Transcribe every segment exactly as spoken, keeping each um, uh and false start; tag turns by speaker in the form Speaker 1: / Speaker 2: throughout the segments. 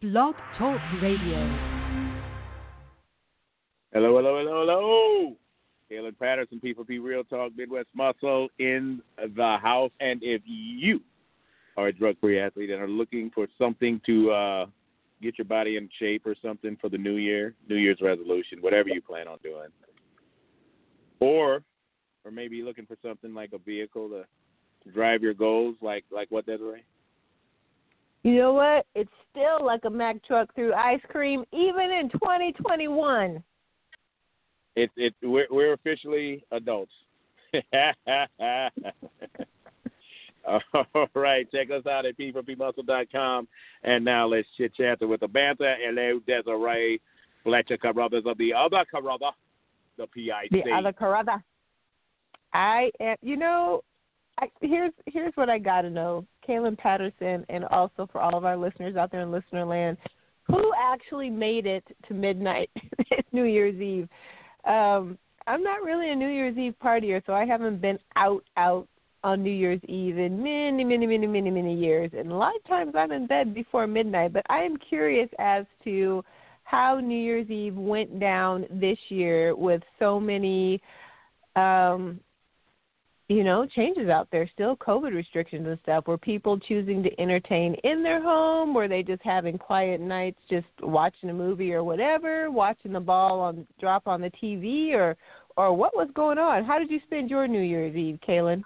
Speaker 1: Blog Talk Radio.
Speaker 2: Hello, hello, hello, hello. Kaylin Patterson, P four P Real Talk, Midwest Muscle in the house. And if you are a drug-free athlete and are looking for something to uh, get your body in shape or something for the new year, New Year's resolution, whatever you plan on doing, or or maybe looking for something like a vehicle to, to drive your goals, like like what, Desiree?
Speaker 3: You know what? It's still like a Mack truck through ice cream, even in twenty twenty-one.
Speaker 2: It, it, we're, we're officially adults. All right, check us out at P four P muscle dot com. And now let's chit-chat with the banter. Hello, Desiree Fletcher Carruthers of the other Carruthers, the P I C.
Speaker 3: The other Carruthers. I am, you know, I, here's here's what I got to know. Kaylin Patterson, and also for all of our listeners out there in listener land, who actually made it to midnight New Year's Eve? Um, I'm not really a New Year's Eve partier, so I haven't been out, out on New Year's Eve in many, many, many, many, many years. And a lot of times I'm in bed before midnight, but I am curious as to how New Year's Eve went down this year with so many, um, you know, changes out there, still COVID restrictions and stuff. Were people choosing to entertain in their home? Were they just having quiet nights, just watching a movie or whatever, watching the ball on drop on the T V, or or what was going on? How did you spend your New Year's Eve, Kaylin?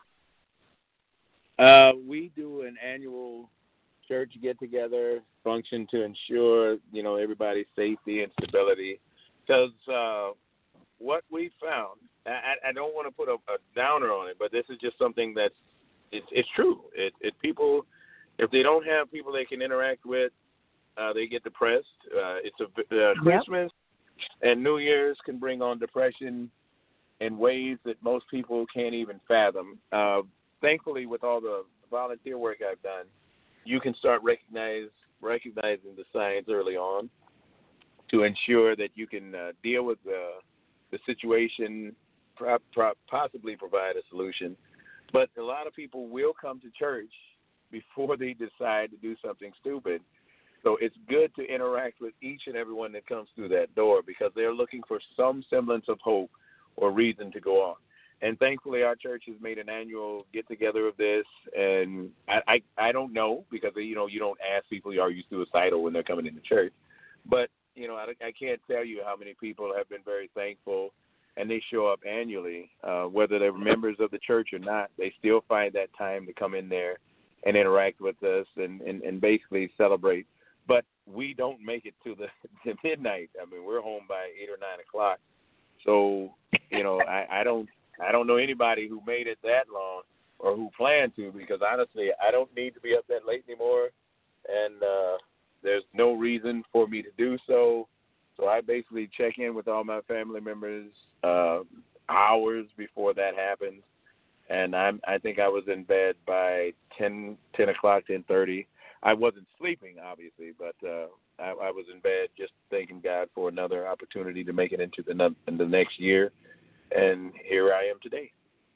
Speaker 2: Uh, we do an annual church get-together function to ensure, you know, everybody's safety and stability. Because uh, what we found, I, I don't want to put a, a downer on it, but this is just something that's it's, it's true. It, it people, if they don't have people they can interact with, uh, they get depressed. Uh, it's a uh, Christmas yep. and New Year's can bring on depression in ways that most people can't even fathom. Uh, thankfully, with all the volunteer work I've done, you can start recognize recognizing the signs early on to ensure that you can uh, deal with the the situation. Pro- pro- possibly provide a solution. But a lot of people will come to church before they decide to do something stupid. So it's good to interact with each and everyone that comes through that door because they're looking for some semblance of hope or reason to go on. And thankfully our church has made an annual get-together of this. And I, I, I don't know because, you know, you don't ask people, are you suicidal when they're coming into church? But, you know, I, I can't tell you how many people have been very thankful. And they show up annually, uh, whether they're members of the church or not. They still find that time to come in there and interact with us and, and, and basically celebrate. But we don't make it to the to midnight. I mean, we're home by eight or nine o'clock. So, you know, I, I don't I don't know anybody who made it that long or who planned to because honestly, I don't need to be up that late anymore, and uh, there's no reason for me to do so. So I basically check in with all my family members uh, hours before that happens, and I'm, I think I was in bed by ten, ten o'clock, ten thirty. I wasn't sleeping, obviously, but uh, I, I was in bed just thanking God for another opportunity to make it into the, in the next year, and here I am today.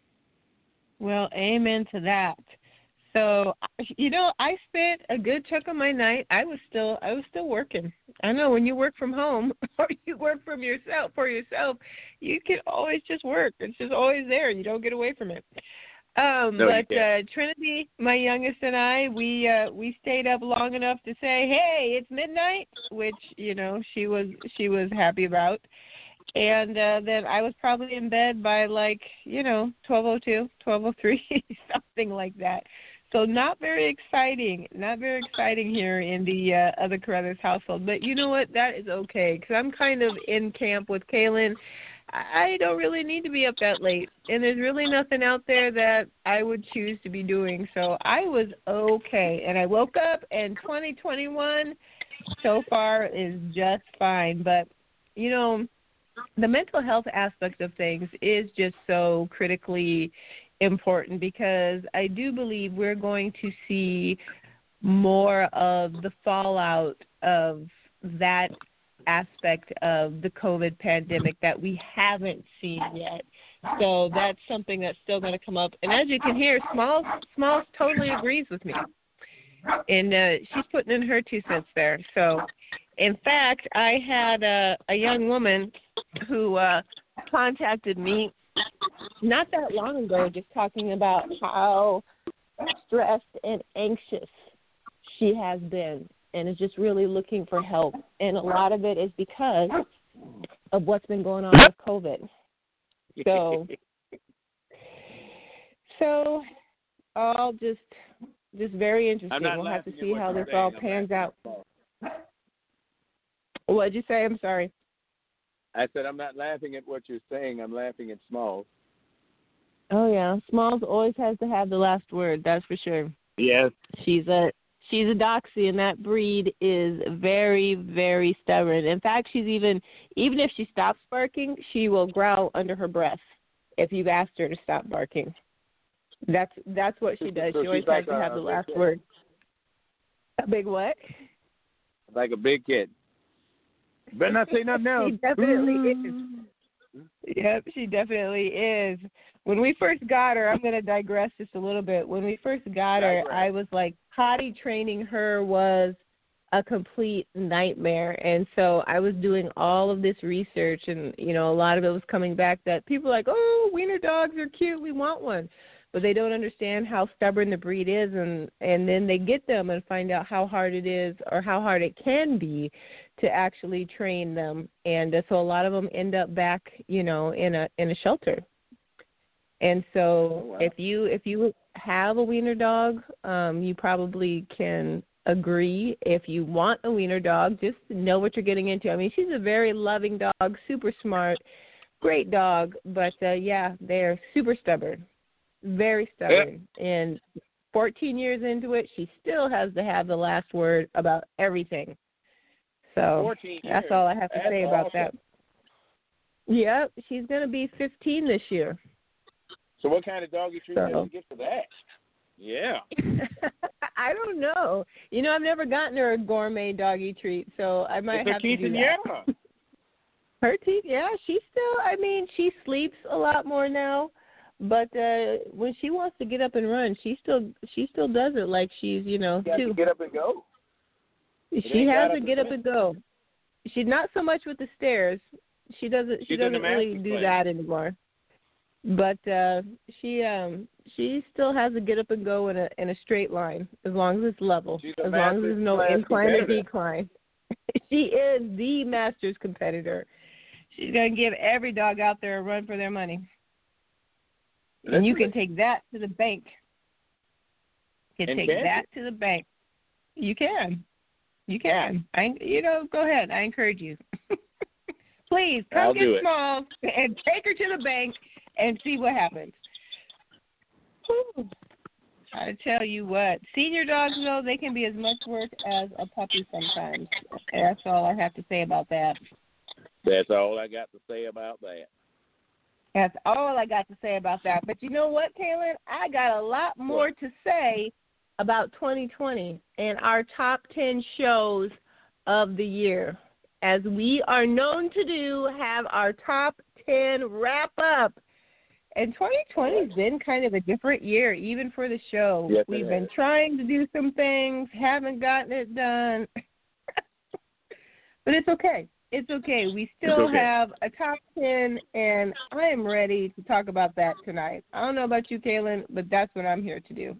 Speaker 3: Well, amen to that. So, you know, I spent a good chunk of my night. I was still, I was still working. I know when you work from home or you work from yourself for yourself, you can always just work. It's just always there. You don't get away from it. Um,
Speaker 2: no,
Speaker 3: but uh, Trinity, my youngest, and I, we uh, we stayed up long enough to say, "Hey, it's midnight," which you know she was she was happy about. And uh, then I was probably in bed by like you know twelve oh two, twelve oh three, something like that. So not very exciting, not very exciting here in the uh, other Carruthers household. But you know what? That is okay because I'm kind of in camp with Kaylin. I don't really need to be up that late, and there's really nothing out there that I would choose to be doing. So I was okay, and I woke up, and twenty twenty-one so far is just fine. But, you know, the mental health aspect of things is just so critically important because I do believe we're going to see more of the fallout of that aspect of the COVID pandemic that we haven't seen yet. So that's something that's still going to come up. And as you can hear, Smalls, Smalls totally agrees with me. and uh, she's putting in her two cents there. So, in fact, I had a, a young woman who uh, contacted me not that long ago, just talking about how stressed and anxious she has been, and is just really looking for help. And a lot of it is because of what's been going on with COVID. So, so all just just very interesting. We'll have to see how this all pans out. What'd you say? I'm sorry.
Speaker 2: I said I'm not laughing at what you're saying. I'm laughing at Smalls.
Speaker 3: Oh yeah, Smalls always has to have the last word. That's for sure.
Speaker 2: Yes.
Speaker 3: She's a she's a Doxie, and that breed is very, very stubborn. In fact, she's even even if she stops barking, she will growl under her breath if you've asked her to stop barking. That's that's what she does.
Speaker 2: So
Speaker 3: she always
Speaker 2: like
Speaker 3: has to have the last
Speaker 2: kid.
Speaker 3: word. A big what?
Speaker 2: Like a big kid. Better not say nothing else.
Speaker 3: She definitely is. Yep, she definitely is. When we first got her, I'm going to digress just a little bit. When we first got her, I was like, potty training her was a complete nightmare. And so I was doing all of this research, and, you know, a lot of it was coming back that people are like, oh, wiener dogs are cute, we want one. But they don't understand how stubborn the breed is, and, and then they get them and find out how hard it is or how hard it can be to actually train them. And uh, so a lot of them end up back, you know, in a in a shelter. And so
Speaker 2: oh, wow.
Speaker 3: if you if you have a wiener dog, um, you probably can agree. If you want a wiener dog, just know what you're getting into. I mean, she's a very loving dog, super smart, great dog, but uh, yeah, they're super stubborn. Very stubborn. Yep. And fourteen years into it, she still has to have the last word about everything. So that's all I have to
Speaker 2: that's
Speaker 3: say about
Speaker 2: awesome.
Speaker 3: that. Yep, she's going to be fifteen this year.
Speaker 2: So what kind of doggy treat
Speaker 3: so.
Speaker 2: did you get for that? Yeah.
Speaker 3: I don't know. You know, I've never gotten her a gourmet doggy treat, so I might
Speaker 2: it's
Speaker 3: have to do that.
Speaker 2: Yeah.
Speaker 3: Her teeth, yeah, she still, I mean, she sleeps a lot more now. But uh, when she wants to get up and run, she still she still does it like she's, you know,
Speaker 2: you
Speaker 3: two.
Speaker 2: Get up and go.
Speaker 3: She has to get up and go. She's not so much with the stairs. She doesn't. She
Speaker 2: She's
Speaker 3: doesn't really do
Speaker 2: play.
Speaker 3: that anymore. But uh, she um she still has to get up and go in a in a straight line as long as it's level, as long as there's no incline or decline. She is the master's competitor. She's gonna give every dog out there a run for their money.
Speaker 2: That's
Speaker 3: and you
Speaker 2: right.
Speaker 3: can take that to the bank. You can
Speaker 2: and
Speaker 3: take
Speaker 2: can
Speaker 3: that
Speaker 2: you?
Speaker 3: to the bank. You can. You can. I, you know, go ahead. I encourage you. Please, come
Speaker 2: I'll
Speaker 3: get
Speaker 2: do it.
Speaker 3: Smalls and take her to the bank and see what happens. Whew. I tell you what, senior dogs, though, they can be as much work as a puppy sometimes. That's all I have to say about that.
Speaker 2: That's all I got to say about that.
Speaker 3: That's all I got to say about that. But you know what, Kaylin? I got a lot more
Speaker 2: what?
Speaker 3: to say about twenty twenty and our top ten shows of the year. As we are known to do, have our top ten wrap-up. And twenty twenty has been kind of a different year, even for the show.
Speaker 2: Yes,
Speaker 3: We've been trying to do some things, haven't gotten it done. But it's okay. It's okay. We still
Speaker 2: okay.
Speaker 3: have a top ten, and I am ready to talk about that tonight. I don't know about you, Kaylin, but that's what I'm here to do.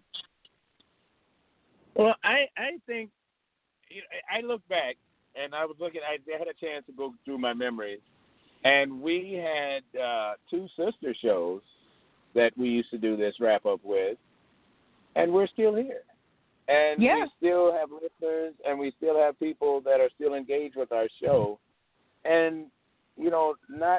Speaker 2: Well, I, I think, you know, I look back, and I was looking, I had a chance to go through my memories, and we had uh, two sister shows that we used to do this wrap-up with, and we're still here. And
Speaker 3: yeah.
Speaker 2: we still have listeners, and we still have people that are still engaged with our show. And, you know, not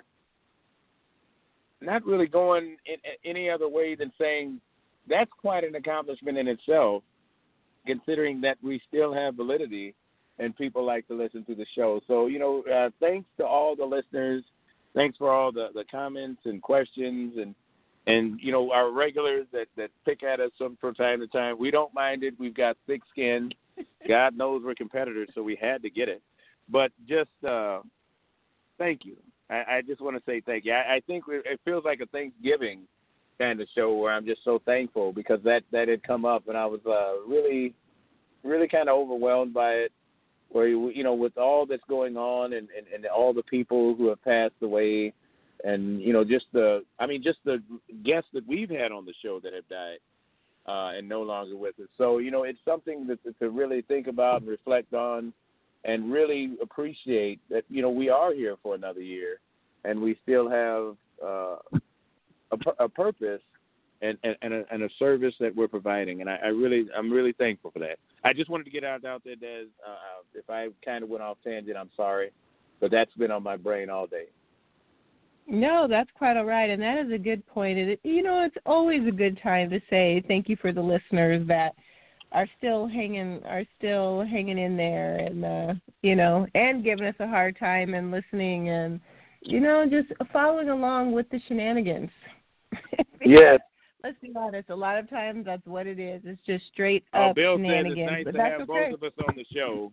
Speaker 2: not really going in any other way than saying that's quite an accomplishment in itself, considering that we still have validity and people like to listen to the show. So, you know, uh, thanks to all the listeners. Thanks for all the, the comments and questions and, and, you know, our regulars that, that pick at us from, from time to time. We don't mind it. We've got thick skin. God knows we're competitors, so we had to get it. But just uh, thank you. I, I just want to say thank you. I, I think it feels like a Thanksgiving kind of show where I'm just so thankful because that, that had come up, and I was uh, really really kind of overwhelmed by it. Where you, you know, with all that's going on and, and, and all the people who have passed away, and you know, just the, I mean, just the guests that we've had on the show that have died uh, and no longer with us. So you know, it's something that to really think about and reflect on, and really appreciate that you know we are here for another year, and we still have uh, a, a purpose and and and a, and a service that we're providing. And I, I really, I'm really thankful for that. I just wanted to get out out there, Des. Uh, if I kind of went off tangent, I'm sorry, but that's been on my brain all day.
Speaker 3: No, that's quite all right, and that is a good point. It, you know, it's always a good time to say thank you for the listeners that are still hanging, are still hanging in there, and uh, you know, and giving us a hard time and listening, and you know, just following along with the shenanigans.
Speaker 2: Yes.
Speaker 3: Let's be honest. A lot of times, that's what it is. It's just straight
Speaker 2: oh,
Speaker 3: up
Speaker 2: Bill
Speaker 3: shenanigans.
Speaker 2: Says it's nice
Speaker 3: but
Speaker 2: to
Speaker 3: that's
Speaker 2: have
Speaker 3: okay.
Speaker 2: both of us on the show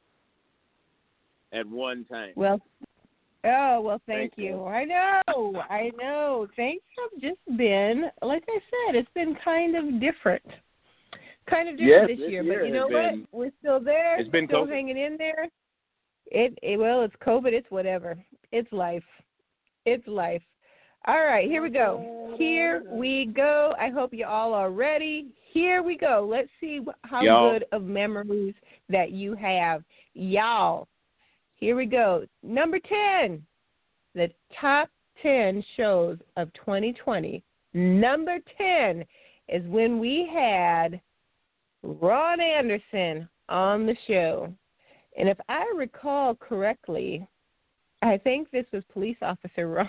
Speaker 2: at one time.
Speaker 3: Well, oh well, thank,
Speaker 2: thank you.
Speaker 3: you. I know, I know. Things have just been, like I said, it's been kind of different, kind of different
Speaker 2: yes,
Speaker 3: this,
Speaker 2: this
Speaker 3: year.
Speaker 2: year
Speaker 3: But you know
Speaker 2: been,
Speaker 3: what? We're still there.
Speaker 2: It's been
Speaker 3: still
Speaker 2: COVID.
Speaker 3: hanging in there. It, it well, it's COVID. It's whatever. It's life. It's life. All right, here we go. Here we go. I hope you all are ready. Here we go. Let's see how
Speaker 2: y'all.
Speaker 3: good of memories that you have. Y'all, here we go. Number ten, the top ten shows of twenty twenty. Number ten is when we had Ron Anderson on the show. And if I recall correctly, I think this was Police Officer Ron.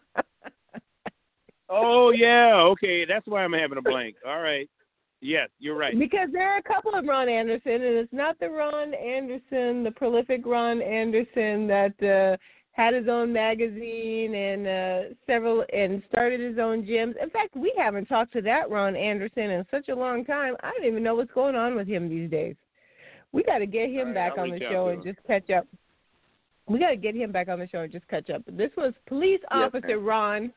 Speaker 2: Oh, yeah. Okay. That's why I'm having a blank. All right. Yes, you're right.
Speaker 3: Because there are a couple of Ron Anderson, and it's not the Ron Anderson, the prolific Ron Anderson that uh, had his own magazine and uh, several and started his own gyms. In fact, we haven't talked to that Ron Anderson in such a long time. I don't even know what's going on with him these days. We got to get him
Speaker 2: right,
Speaker 3: back
Speaker 2: I'll
Speaker 3: on the
Speaker 2: reach out
Speaker 3: show
Speaker 2: to
Speaker 3: and
Speaker 2: him.
Speaker 3: just catch up. We got to get him back on the show and just catch up. This was Police
Speaker 2: Yes,
Speaker 3: Officer
Speaker 2: ma'am.
Speaker 3: Ron,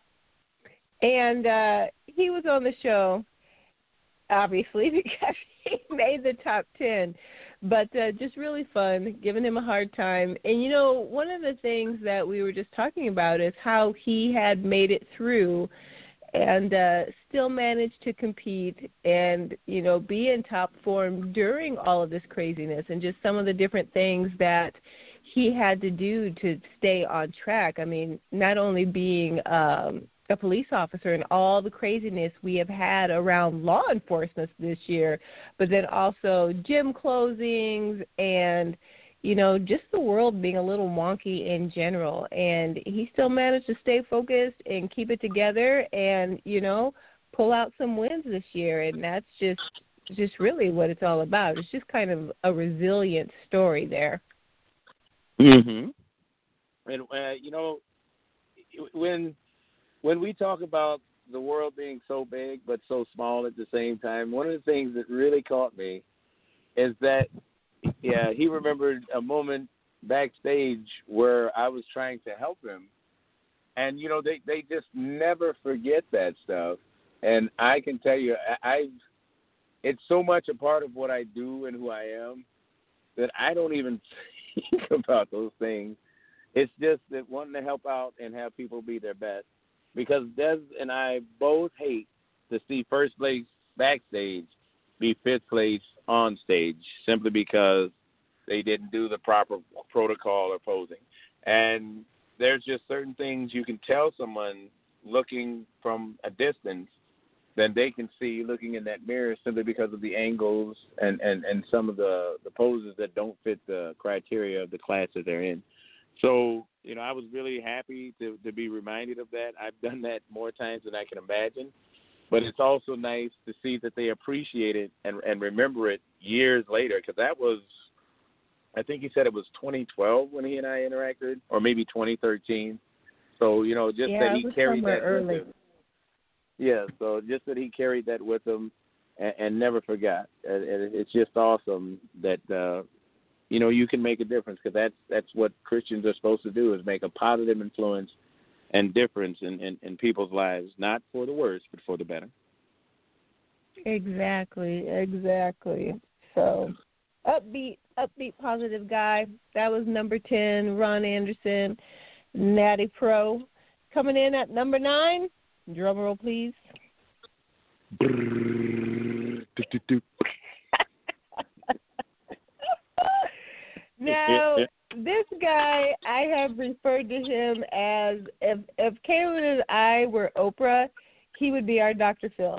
Speaker 3: and uh, he was on the show, obviously, because he made the top ten. But uh, just really fun, giving him a hard time. And, you know, one of the things that we were just talking about is how he had made it through and uh, still managed to compete and, you know, be in top form during all of this craziness and just some of the different things that he had to do to stay on track. I mean, not only being um, a police officer and all the craziness we have had around law enforcement this year, but then also gym closings and, you know, just the world being a little wonky in general. And he still managed to stay focused and keep it together and, you know, pull out some wins this year. And that's just just really what it's all about. It's just kind of a resilient story there.
Speaker 2: Mm-hmm. And, uh, you know, when when we talk about the world being so big but so small at the same time, one of the things that really caught me is that, yeah, he remembered a moment backstage where I was trying to help him. And, you know, they, they just never forget that stuff. And I can tell you, I, I've, it's so much a part of what I do and who I am that I don't even think about those things. It's just that wanting to help out and have people be their best. Because Des and I both hate to see first place backstage be fifth place on stage simply because they didn't do the proper protocol or posing. And there's just certain things you can tell someone looking from a distance than they can see looking in that mirror simply because of the angles and, and, and some of the, the poses that don't fit the criteria of the class that they're in. So, you know, I was really happy to, to be reminded of that. I've done that more times than I can imagine. But it's also nice to see that they appreciate it and, and remember it years later, because that was, I think he said it was twenty twelve when he and I interacted, or maybe twenty thirteen. So, you know, just
Speaker 3: yeah,
Speaker 2: that he
Speaker 3: it was
Speaker 2: carried
Speaker 3: somewhere
Speaker 2: that
Speaker 3: early.
Speaker 2: with him. Yeah, so just that he carried that with him and, and never forgot. And, and it's just awesome that, uh, you know, you can make a difference, because that's, that's what Christians are supposed to do, is make a positive influence and difference in, in, in people's lives, not for the worse, but for the better.
Speaker 3: Exactly, exactly. So, upbeat, upbeat, positive guy. That was number ten, Ron Anderson, Natty Pro. Coming in at number nine, drum roll, please. Now, this guy, I have referred to him as, if, if Kaylin and I were Oprah, he would be our Doctor Phil.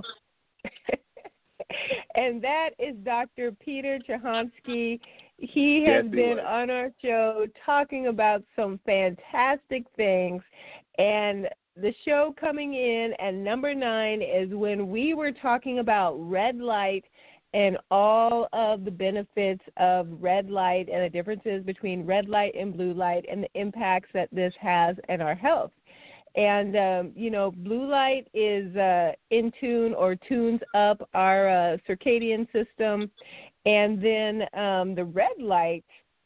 Speaker 3: And that is Doctor Peter Chahansky. He has
Speaker 2: Yes, he
Speaker 3: been
Speaker 2: was.
Speaker 3: on our show talking about some fantastic things. And the show coming in at number nine is when we were talking about red light and all of the benefits of red light and the differences between red light and blue light and the impacts that this has on our health. And, um, you know, blue light is uh, in tune or tunes up our uh, circadian system. And then um, the red light,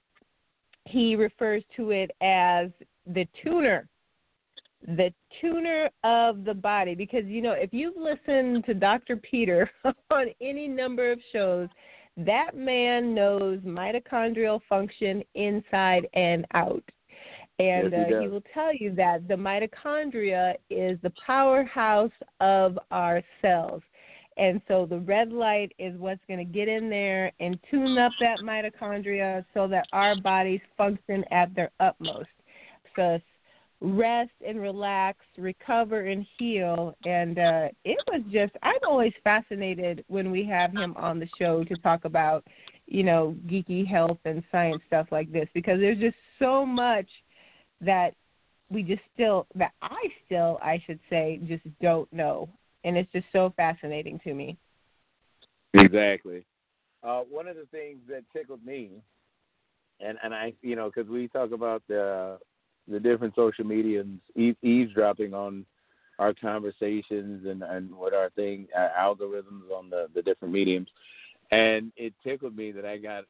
Speaker 3: he refers to it as the tuner, the tuner of the body. Because, you know, if you've listened to Doctor Peter on any number of shows, that man knows mitochondrial function inside and out. And
Speaker 2: Yes, he
Speaker 3: uh, he
Speaker 2: does.
Speaker 3: will tell you that the mitochondria is the powerhouse of our cells. And so the red light is what's going to get in there and tune up that mitochondria so that our bodies function at their utmost. So rest and relax, recover and heal. And uh, it was just, I'm always fascinated when we have him on the show to talk about, you know, geeky health and science stuff like this, because there's just so much that we just still, that I still, I should say, just don't know. And it's just so fascinating to me.
Speaker 2: Exactly. Uh, one of the things that tickled me, and, and I, you know, because we talk about the the different social mediums e- eavesdropping on our conversations and, and what our thing, our algorithms on the, the different mediums, and it tickled me that I got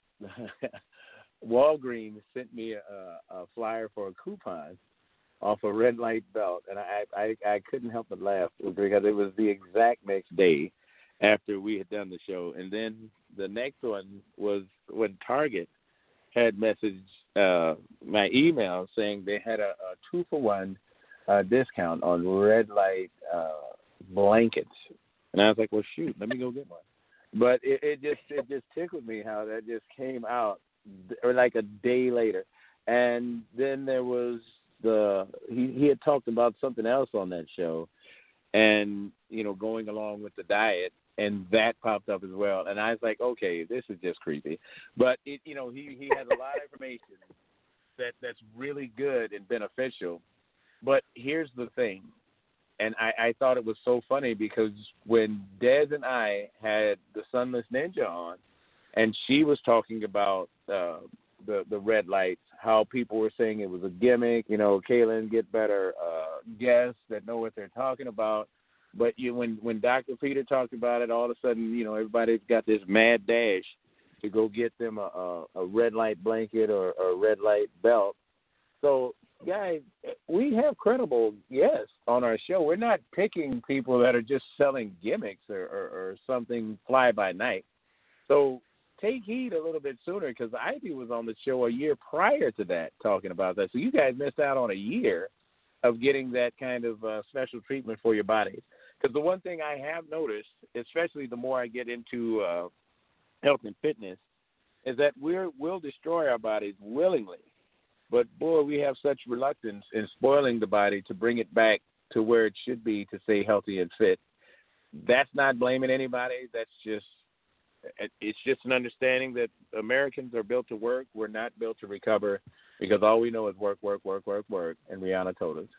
Speaker 2: Walgreens sent me a, a flyer for a coupon off a red light belt, and I, I I couldn't help but laugh because it was the exact next day after we had done the show. And then the next one was when Target had messaged uh, my email saying they had a, a two for one uh, discount on red light uh, blankets, and I was like, well, shoot, let me go get one. But it, it just it just tickled me how that just came out, or like a day later. And then there was the he, he had talked about something else on that show, and you know, going along with the diet, and that popped up as well. And I was like, okay, this is just creepy. But it, you know, he he has a lot of information that that's really good and beneficial. But here's the thing, and I, I thought it was so funny because when Des and I had the Sunless Ninja on, and she was talking about uh, the the red lights, how people were saying it was a gimmick. You know, Kaylin, get better uh, guests that know what they're talking about. But you, when when Doctor Peter talked about it, all of a sudden, you know, everybody's got this mad dash to go get them a, a, a red light blanket or, or a red light belt. So, guys, we have credible guests on our show. We're not picking people that are just selling gimmicks or, or, or something fly by night. So take heed a little bit sooner, because Ivy was on the show a year prior to that talking about that. So you guys missed out on a year of getting that kind of uh, special treatment for your bodies. Because the one thing I have noticed, especially the more I get into uh, health and fitness, is that we're, we'll destroy our bodies willingly. But, boy, we have such reluctance in spoiling the body to bring it back to where it should be to stay healthy and fit. That's not blaming anybody. That's just, it's just an understanding that Americans are built to work. We're not built to recover, because all we know is work, work, work, work, work. And Rihanna told us.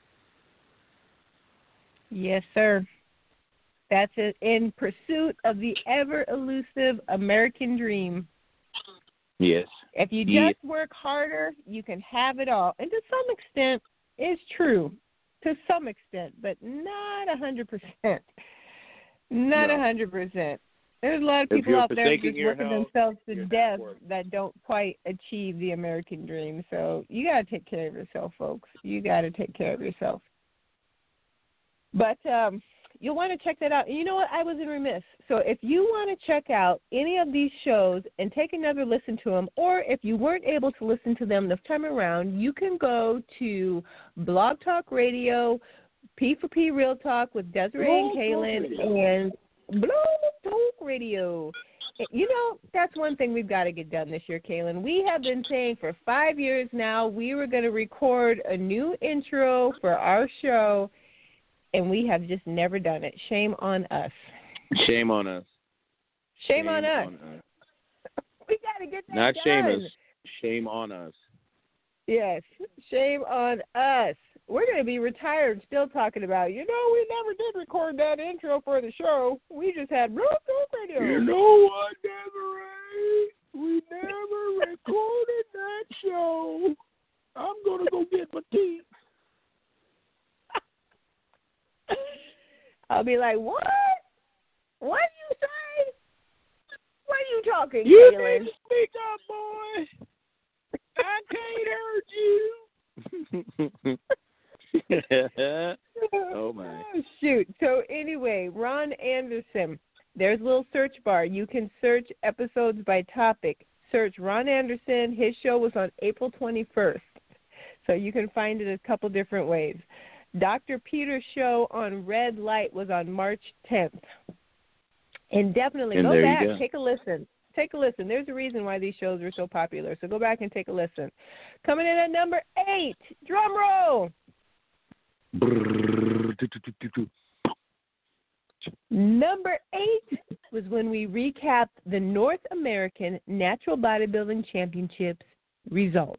Speaker 3: Yes, sir. That's it. In pursuit of the ever-elusive American dream.
Speaker 2: Yes.
Speaker 3: If you
Speaker 2: yes.
Speaker 3: just work harder, you can have it all. And to some extent, it's true. To some extent, but not one hundred percent. Not
Speaker 2: No.
Speaker 3: one hundred percent. There's a lot of
Speaker 2: If
Speaker 3: people
Speaker 2: you're
Speaker 3: out there
Speaker 2: forsaking
Speaker 3: just
Speaker 2: your
Speaker 3: working
Speaker 2: health,
Speaker 3: themselves to
Speaker 2: you're
Speaker 3: death
Speaker 2: not working.
Speaker 3: that don't quite achieve the American dream. So you got to take care of yourself, folks. You got to take care of yourself. But, um, you'll want to check that out. And you know what? I was in remiss. So if you want to check out any of these shows and take another listen to them, or if you weren't able to listen to them this time around, you can go to Blog Talk Radio, P for P Real Talk with Desiree
Speaker 2: Blog
Speaker 3: and Kaylin, and Blog Talk Radio. You know, that's one thing we've got to get done this year, Kaylin. We have been saying for five years now we were going to record a new intro for our show, and we have just never done it. Shame on us.
Speaker 2: Shame on us.
Speaker 3: Shame,
Speaker 2: shame
Speaker 3: on us.
Speaker 2: On us.
Speaker 3: We got to get that
Speaker 2: Not
Speaker 3: done.
Speaker 2: shame us. Shame on us.
Speaker 3: Yes, shame on us. We're going to be retired still talking about, you know, we never did record that intro for the show. We just had Real Talk Radio.
Speaker 2: You know what, Desiree? We never recorded that show. I'm going to go get my teeth.
Speaker 3: I'll be like, what? What do you say? What are you talking,
Speaker 2: You
Speaker 3: Kaylin?
Speaker 2: need to speak up, boy. I can't hear you. Oh, my.
Speaker 3: Oh, shoot. So, anyway, Ron Anderson. There's a little search bar. You can search episodes by topic. Search Ron Anderson. His show was on April twenty-first. So you can find it a couple different ways. Doctor Peter's show on Red Light was on March tenth. And definitely
Speaker 2: and
Speaker 3: go back,
Speaker 2: go.
Speaker 3: take a listen. Take a listen. There's a reason why these shows are so popular. So go back and take a listen. Coming in at number eight, drum roll. Number eight was when we recapped the North American Natural Bodybuilding Championships results.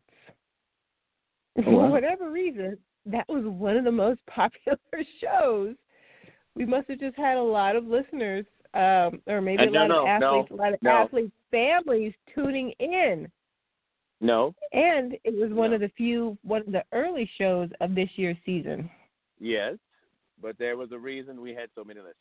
Speaker 2: Oh,
Speaker 3: For
Speaker 2: wow.
Speaker 3: whatever reason, that was one of the most popular shows. We must have just had a lot of listeners, um, or maybe a
Speaker 2: Uh, no,
Speaker 3: lot
Speaker 2: no,
Speaker 3: of athletes,
Speaker 2: no,
Speaker 3: a lot of
Speaker 2: no.
Speaker 3: athletes' families tuning in.
Speaker 2: No.
Speaker 3: And it was one
Speaker 2: No.
Speaker 3: of the few, one of the early shows of this year's season.
Speaker 2: Yes, but there was a reason we had so many listeners.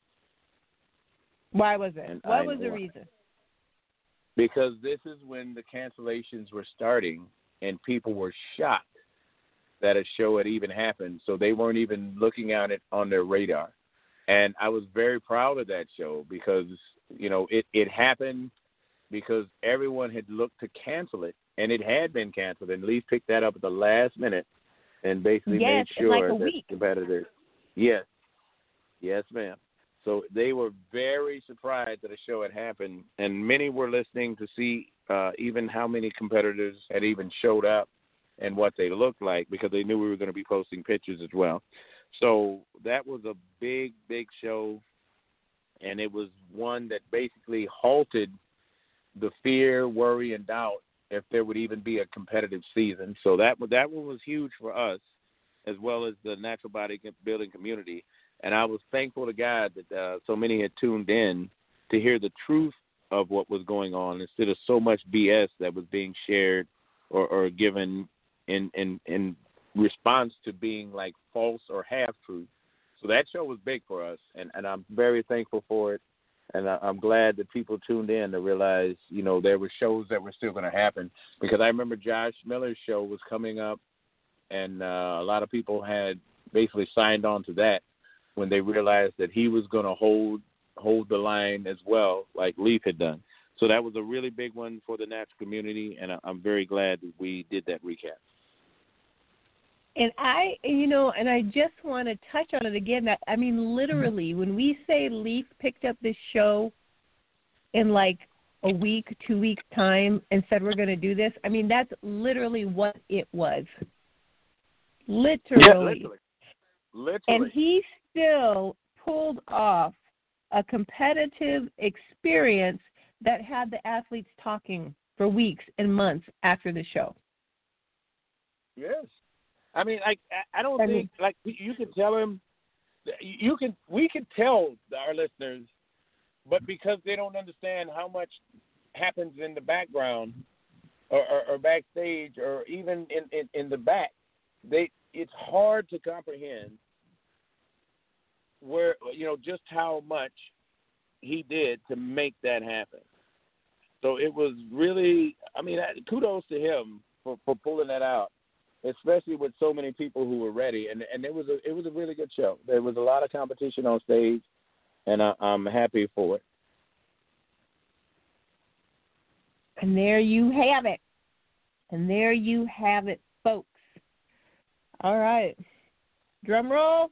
Speaker 3: Why was it?
Speaker 2: And
Speaker 3: What
Speaker 2: I
Speaker 3: was the
Speaker 2: know why.
Speaker 3: reason?
Speaker 2: Because this is when the cancellations were starting, and people were shocked that a show had even happened, so they weren't even looking at it on their radar. And I was very proud of that show because, you know, it, it happened because everyone had looked to cancel it, and it had been canceled, and Lee picked that up at the last minute and basically
Speaker 3: Yes,
Speaker 2: made
Speaker 3: in like
Speaker 2: sure
Speaker 3: a
Speaker 2: that
Speaker 3: week.
Speaker 2: competitors, yes, yes, ma'am. So they were very surprised that a show had happened, and many were listening to see uh, even how many competitors had even showed up and what they looked like because they knew we were going to be posting pictures as well. So that was a big, big show, and it was one that basically halted the fear, worry, and doubt if there would even be a competitive season. So that that one was huge for us as well as the natural bodybuilding community. And I was thankful to God that uh, so many had tuned in to hear the truth of what was going on instead of so much B S that was being shared or, or given in, in, in response to being like false or half-truth. So that show was big for us, and, and I'm very thankful for it. And I, I'm glad that people tuned in to realize, you know, there were shows that were still going to happen. Because I remember Josh Miller's show was coming up, and uh, a lot of people had basically signed on to that when they realized that he was going to hold hold the line as well, like Leaf had done. So that was a really big one for the natural community, and I, I'm very glad that we did that recap.
Speaker 3: And I, you know, and I just want to touch on it again. That I mean, literally, when we say Leaf picked up this show in like a week, two weeks time, and said we're going to do this, I mean, that's literally what it was. Literally.
Speaker 2: Yeah, literally. Literally.
Speaker 3: And he still pulled off a competitive experience that had the athletes talking for weeks and months after the show.
Speaker 2: Yes. I mean, like, I don't
Speaker 3: I
Speaker 2: think,
Speaker 3: mean,
Speaker 2: like, you can tell him, you can, we can tell our listeners, but because they don't understand how much happens in the background or, or, or backstage or even in, in, in the back, they, it's hard to comprehend where, you know, just how much he did to make that happen. So it was really, I mean, kudos to him for, for pulling that out. especially with so many people who were ready. And and it was a it was a really good show. There was a lot of competition on stage, and I, I'm happy for it.
Speaker 3: And there you have it. And there you have it, folks. All right. Drum roll.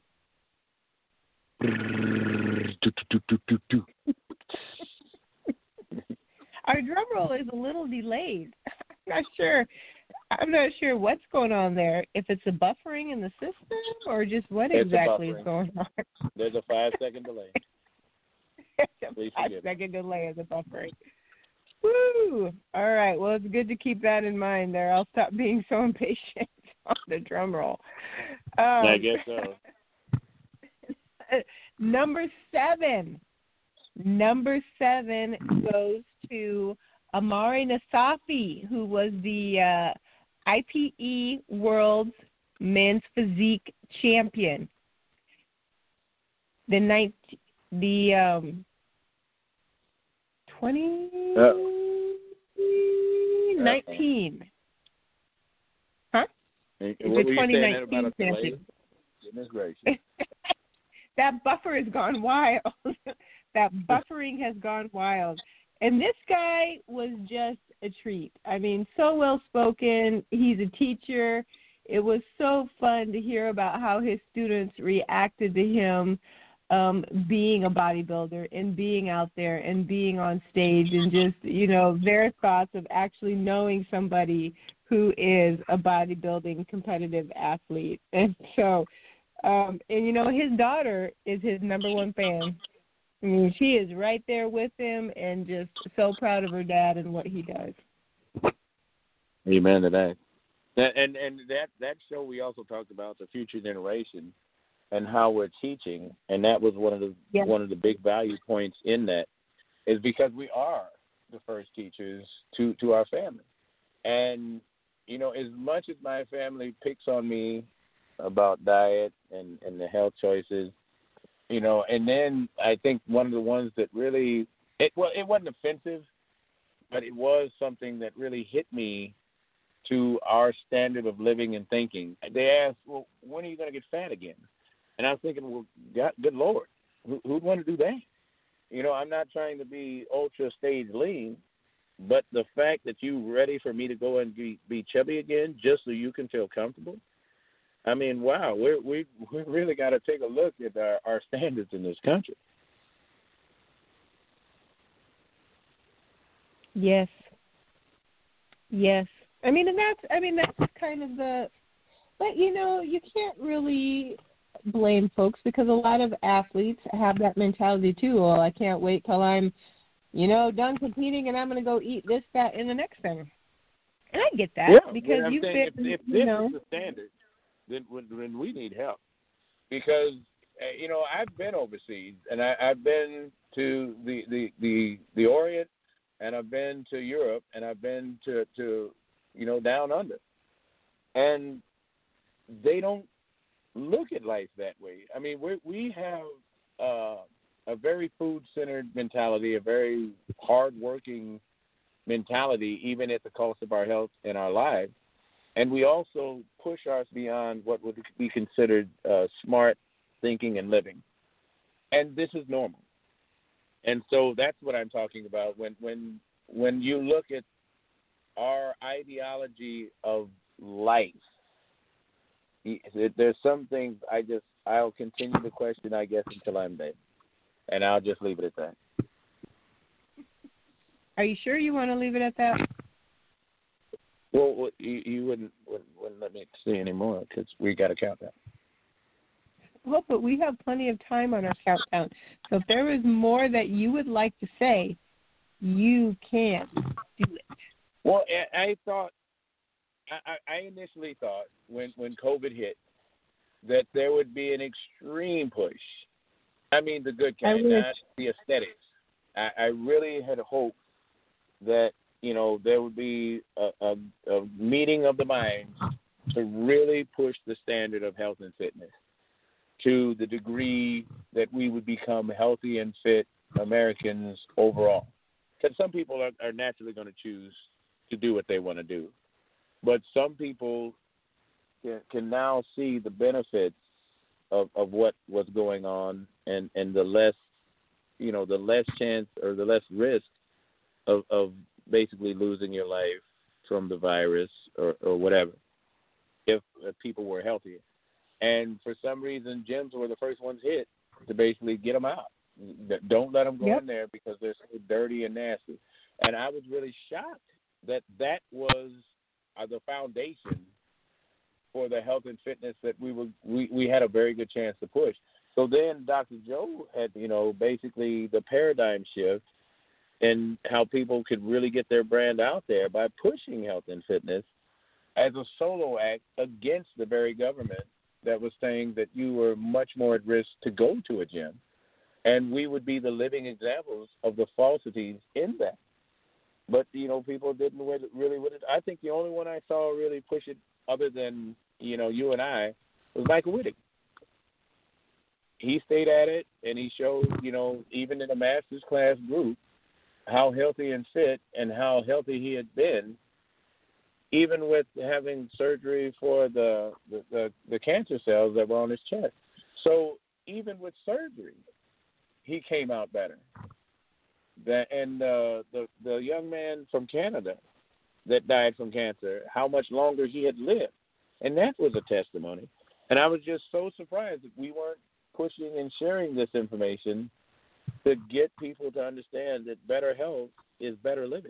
Speaker 3: Our drum roll is a little delayed. I'm not sure. I'm not sure what's going on there. If it's a buffering in the system or just what
Speaker 2: It's
Speaker 3: exactly is going on.
Speaker 2: There's a five second delay.
Speaker 3: a five second delay is a buffering. Woo! All right. Well, it's good to keep that in mind there. I'll stop being so impatient on the drum roll. Um,
Speaker 2: I guess so.
Speaker 3: Number seven. Number seven goes to Amari Nasafi, who was the uh, I P E World's Men's Physique Champion. The night, the um, twenty nineteen. Huh?
Speaker 2: And
Speaker 3: It's
Speaker 2: what
Speaker 3: the
Speaker 2: were you saying about a
Speaker 3: champion.
Speaker 2: delay? Goodness gracious.
Speaker 3: That buffer has gone wild. That buffering has gone wild. And this guy was just a treat. I mean, so well spoken. He's a teacher. It was so fun to hear about how his students reacted to him um, being a bodybuilder and being out there and being on stage, and just, you know, their thoughts of actually knowing somebody who is a bodybuilding competitive athlete. And so, um, and you know, his daughter is his number one fan. I mean, she is right there with him and just so proud of her dad and what he does.
Speaker 2: Amen to that. And and that, that show we also talked about the future generation and how we're teaching, and that was one of the
Speaker 3: yes.
Speaker 2: one of the big value points in that, is because we are the first teachers to, to our family. And, you know, as much as my family picks on me about diet and, and the health choices, you know, and then I think one of the ones that really, it well, it wasn't offensive, but it was something that really hit me to our standard of living and thinking. They asked, well, when are you going to get fat again? And I was thinking, well, God, good Lord, who, who'd want to do that? You know, I'm not trying to be ultra stage lean, but the fact that you're ready for me to go and be, be chubby again just so you can feel comfortable, I mean, wow, we're, we we really got to take a look at our, our standards in this country.
Speaker 3: Yes. Yes. I mean, and that's, I mean, that's kind of the, but, you know, you can't really blame folks because a lot of athletes have that mentality too. Well, I can't wait till I'm, you know, done competing and I'm going to go eat this, that, and the next thing. And I get that
Speaker 2: yeah,
Speaker 3: because
Speaker 2: I'm
Speaker 3: you've
Speaker 2: saying
Speaker 3: been,
Speaker 2: if, if
Speaker 3: you
Speaker 2: this
Speaker 3: know.
Speaker 2: is the standard, then, then we need help. Because, uh, you know, I've been overseas, and I, I've been to the, the, the, the Orient, and I've been to Europe, and I've been to, to, you know, down under. And they don't look at life that way. I mean, we we have uh, a very food-centered mentality, a very hard-working mentality, even at the cost of our health and our lives. And we also push us beyond what would be considered uh, smart thinking and living. And this is normal. And so that's what I'm talking about. When when when you look at our ideology of life, there's some things I just, I'll continue to question, I guess, until I'm dead. And I'll just leave it at that.
Speaker 3: Are you sure you want to leave it at that?
Speaker 2: Well, you, you wouldn't, wouldn't wouldn't let me say anymore because we got to count that.
Speaker 3: Well, but we have plenty of time on our countdown. So if there is more that you would like to say, you can do it.
Speaker 2: Well, I thought, I, I initially thought when, when COVID hit that there would be an extreme push. I mean, the good kind, not the aesthetics. I, I really had hoped that, you know, there would be a, a, a meeting of the minds to really push the standard of health and fitness to the degree that we would become healthy and fit Americans overall. Because some people are, are naturally going to choose to do what they want to do. But some people can, can now see the benefits of, of what was going on, and, and the less, you know, the less chance or the less risk of, of basically losing your life from the virus or, or whatever, if, if people were healthy. And for some reason, gyms were the first ones hit to basically get them out. Don't let them go
Speaker 3: yep.
Speaker 2: in there because they're so dirty and nasty. And I was really shocked that that was uh, the foundation for the health and fitness that we were we, we had a very good chance to push. So then Doctor Joe had, you know, basically the paradigm shift and how people could really get their brand out there by pushing health and fitness as a solo act against the very government that was saying that you were much more at risk to go to a gym. And we would be the living examples of the falsities in that. But, you know, people didn't really, I think the only one I saw really push it other than, you know, you and I was Michael Whittick. He stayed at it, and he showed, you know, even in a master's class group, how healthy and fit and how healthy he had been, even with having surgery for the, the, the, the cancer cells that were on his chest. So even with surgery, he came out better. That, and uh, the, the young man from Canada that died from cancer, how much longer he had lived. And that was a testimony. And I was just so surprised that we weren't pushing and sharing this information to get people to understand that better health is better living.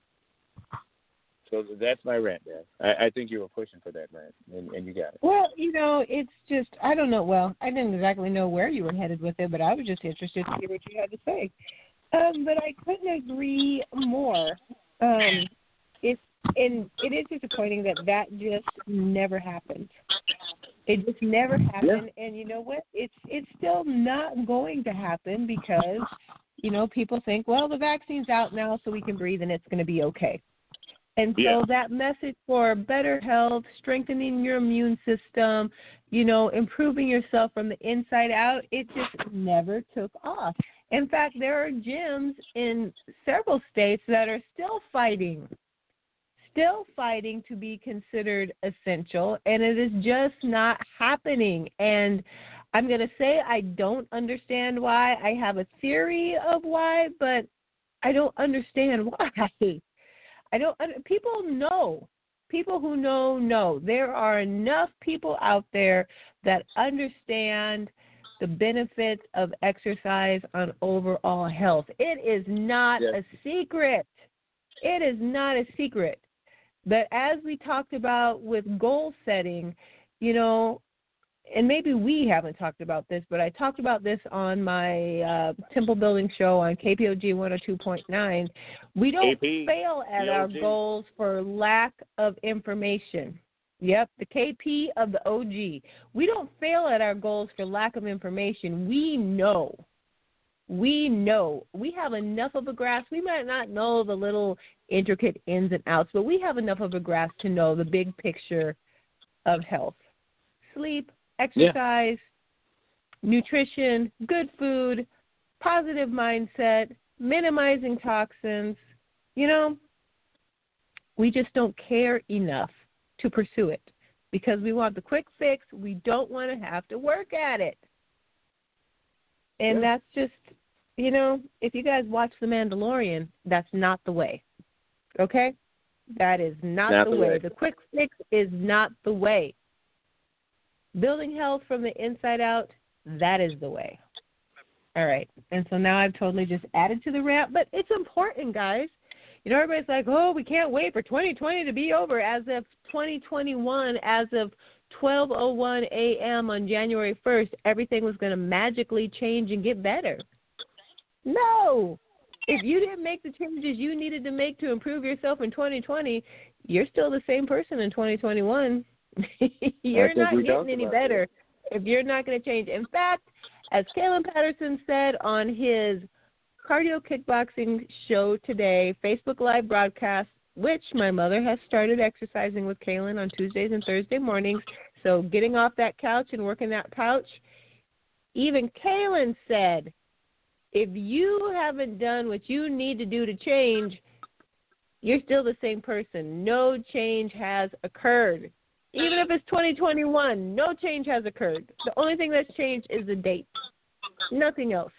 Speaker 2: So that's my rant, Dan. I, I think you were pushing for that rant, and, and you got it.
Speaker 3: Well, you know, it's just, I don't know. Well, I didn't exactly know where you were headed with it, but I was just interested to hear what you had to say. Um, but I couldn't agree more. Um, it's, and it is disappointing that that just never happened. It just never happened, yeah. And you know what? It's it's still not going to happen because, you know, people think, well, the vaccine's out now so we can breathe and it's going to be okay. And so yeah. that message for better health, strengthening your immune system, you know, improving yourself from the inside out, it just never took off. In fact, there are gyms in several states that are still fighting, still fighting to be considered essential, and it is just not happening. And I'm going to say I don't understand why. I have a theory of why, but I don't understand why. I don't. People know. People who know, know. There are enough people out there that understand the benefits of exercise on overall health. It is not yes. a secret. It is not a secret. But as we talked about with goal setting, you know, and maybe we haven't talked about this, but I talked about this on my uh, temple building show on K P O G one oh two point nine. We don't K P, fail at P O G. Our goals for lack of information. Yep, the K P of the O G. We don't fail at our goals for lack of information. We know. We know. We have enough of a grasp. We might not know the little intricate ins and outs, but we have enough of a grasp to know the big picture of health. Sleep, exercise, yeah. nutrition, good food, positive mindset, minimizing toxins. You know, we just don't care enough to pursue it because we want the quick fix. We don't want to have to work at it. And yeah. that's just, you know, if you guys watch The Mandalorian, that's not the way. Okay? That is not, not the, the way. way. The quick fix is not the way. Building health from the inside out, that is the way. All right. And so now I've totally just added to the rant, but it's important, guys. You know, everybody's like, oh, we can't wait for twenty twenty to be over. As of twenty twenty-one, as of twelve oh one a.m. on January first, everything was going to magically change and get better. No. If you didn't make the changes you needed to make to improve yourself in twenty twenty, you're still the same person in twenty twenty-one. You're not getting any better it. if you're not going to change. In fact, as Kalen Patterson said on his cardio kickboxing show today, Facebook Live broadcast, which my mother has started exercising with Kalen on Tuesdays and Thursday mornings, so getting off that couch and working that pouch, even Kalen said, if you haven't done what you need to do to change, you're still the same person. No change has occurred. Even if it's twenty twenty-one, no change has occurred. The only thing that's changed is the date. Nothing else.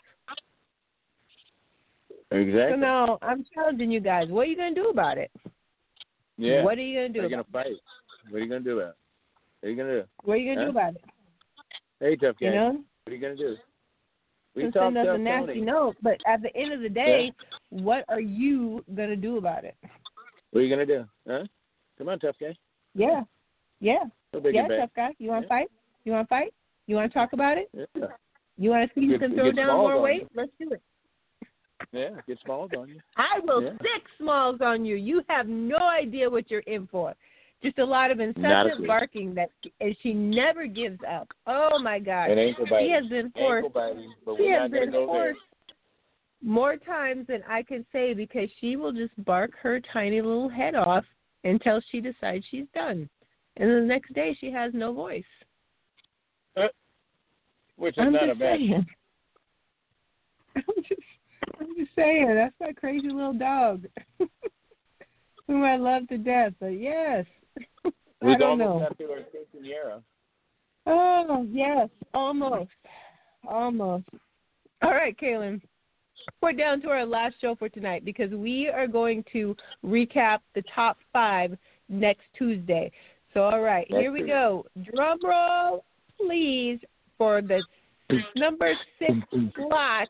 Speaker 2: Exactly.
Speaker 3: So now I'm challenging you guys. What are you going to do about it?
Speaker 2: Yeah.
Speaker 3: What are you going to do?
Speaker 2: What are you going to fight? What are you going to do about it? What are you going to do?
Speaker 3: What are you going to
Speaker 2: huh?
Speaker 3: do about it?
Speaker 2: Hey, tough guy.
Speaker 3: You know?
Speaker 2: What are you going to do? We
Speaker 3: Just
Speaker 2: talked
Speaker 3: send us
Speaker 2: tough
Speaker 3: a nasty
Speaker 2: Tony.
Speaker 3: note, but at the end of the day, yeah. what are you going to do about it?
Speaker 2: What are you going to do? Huh? Come on, tough guy.
Speaker 3: Yeah. Yeah.
Speaker 2: No big
Speaker 3: yeah,
Speaker 2: and bad.
Speaker 3: tough guy. You want to
Speaker 2: yeah.
Speaker 3: fight? You want to fight? You want to talk about it?
Speaker 2: Yeah.
Speaker 3: You want to see who
Speaker 2: Get,
Speaker 3: can throw down more weight? Let's do it.
Speaker 2: Yeah, get smalls on you.
Speaker 3: I will
Speaker 2: yeah.
Speaker 3: stick smalls on you. You have no idea what you're in for. Just a lot of incessant barking that and she never gives up. Oh, my gosh.
Speaker 2: And ankle biting.
Speaker 3: She has been forced.
Speaker 2: Ankle biting, but
Speaker 3: she
Speaker 2: we're
Speaker 3: has
Speaker 2: not
Speaker 3: been
Speaker 2: go
Speaker 3: forced
Speaker 2: there.
Speaker 3: more times than I can say because she will just bark her tiny little head off until she decides she's done. And the next day she has no voice.
Speaker 2: Uh, which is
Speaker 3: I'm
Speaker 2: not
Speaker 3: just
Speaker 2: a bad
Speaker 3: saying. I'm just, I'm just saying. That's my crazy little dog, whom I love to death. But yes, I don't know.
Speaker 2: Got through our quinceañera.
Speaker 3: Oh yes, almost, almost. All right, Kaylin. We're down to our last show for tonight because we are going to recap the top five next Tuesday. So, all right,
Speaker 2: That's
Speaker 3: here we
Speaker 2: true.
Speaker 3: go. Drum roll, please, for the number six slot.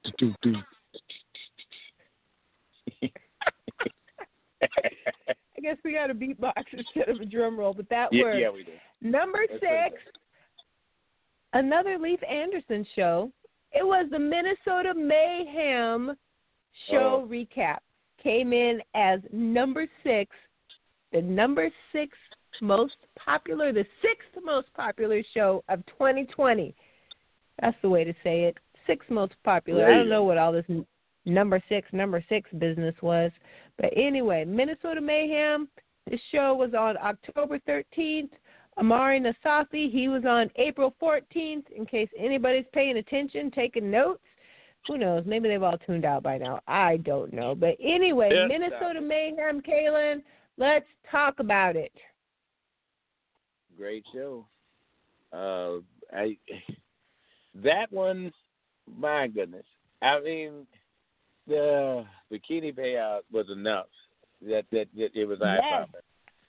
Speaker 3: I guess we got a beatbox instead of a drum roll, but that
Speaker 2: yeah,
Speaker 3: works.
Speaker 2: Yeah, we do.
Speaker 3: Number
Speaker 2: That's
Speaker 3: six, another Leif Anderson show. It was the Minnesota Mayhem show
Speaker 2: oh.
Speaker 3: recap. Came in as number six, the number six most popular, the sixth most popular show of twenty twenty. That's the way to say it. Sixth most popular. I don't know what all this number six, number six business was. But anyway, Minnesota Mayhem, this show was on October thirteenth. Amari Nasafi, he was on April fourteenth. In case anybody's paying attention, taking notes. Who knows? Maybe they've all tuned out by now. I don't know. But anyway,
Speaker 2: yeah,
Speaker 3: Minnesota Mayhem, Kaylin, let's talk about it.
Speaker 2: Great show. Uh, I that one, my goodness. I mean, the bikini payout was enough. That that, that it was eye-popping.